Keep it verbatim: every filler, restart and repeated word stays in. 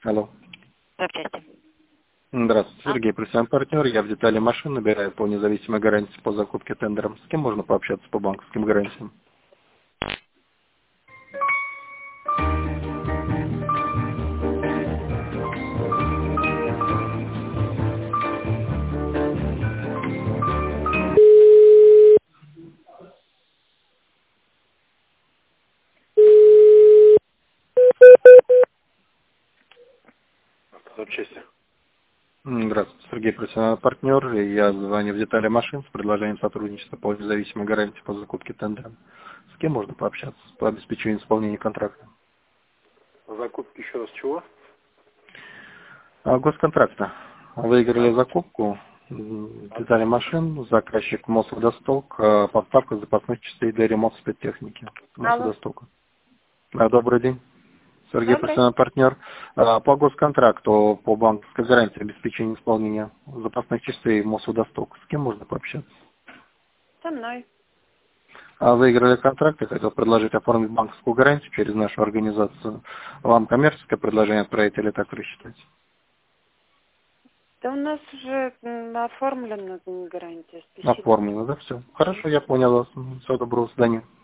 Алло. Запчасти. Здравствуйте, А? Сергей, профессиональный партнер. Я в детали машин набираю по независимой гарантии по закупке тендером. С кем можно пообщаться по банковским гарантиям? Запчасти. М, Здравствуйте, Сергей, профессиональный партнер. Я звоню в детали машин с предложением сотрудничества по независимой гарантии по закупке тендером. С кем можно пообщаться по обеспечению исполнения контракта? Закупки еще раз чего? А, госконтракта. Выиграли А, закупку м, а, детали машин, заказчик Мосводосток, а, поставка запасных частей для ремонта спецтехники Алло. Мосводостока. Да, добрый день. Сергей, Добрый. профессиональный партнер. А, По госконтракту, по банковской гарантии обеспечения исполнения запасных частей Мосводосток. С кем можно пообщаться? Со мной. А, Выиграли контракт, я хотел предложить оформить банковскую гарантию через нашу организацию. Вам коммерческое предложение отправить или так рассчитать? Да у нас уже м, оформлена м, гарантия. Спасибо. Оформлено, да, все. Хорошо, я понял вас. Всего доброго, до свидания.